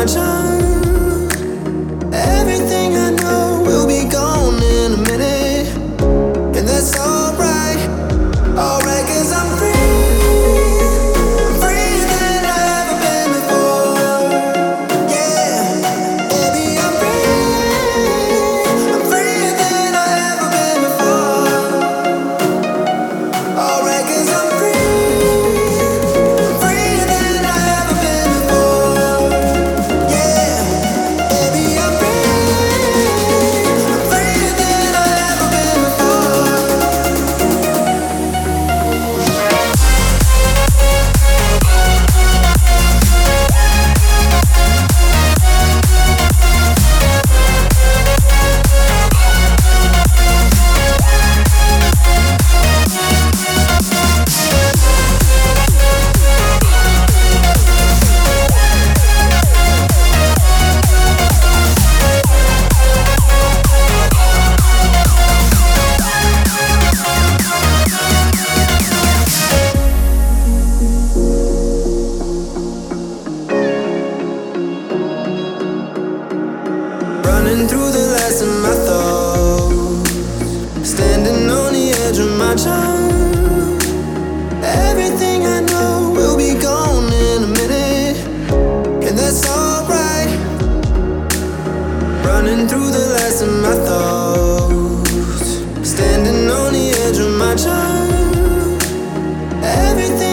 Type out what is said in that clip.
my charm. Everything I know will be gone in a minute, and that's alright, alright, 'cause I'm free. I'm freer than I've ever been before. Yeah, baby, I'm free. I'm freer than I've ever been before. Alright, 'cause I'm free. I'm freer than I've ever been before. Yeah, baby, I'm free. I'm freer than I've ever been before. Running through the last of my thoughts, standing on the edge of my charm. Everything I know will be gone in a minute, and that's alright. Running through the last of my thoughts, standing on the edge of my charm. Everything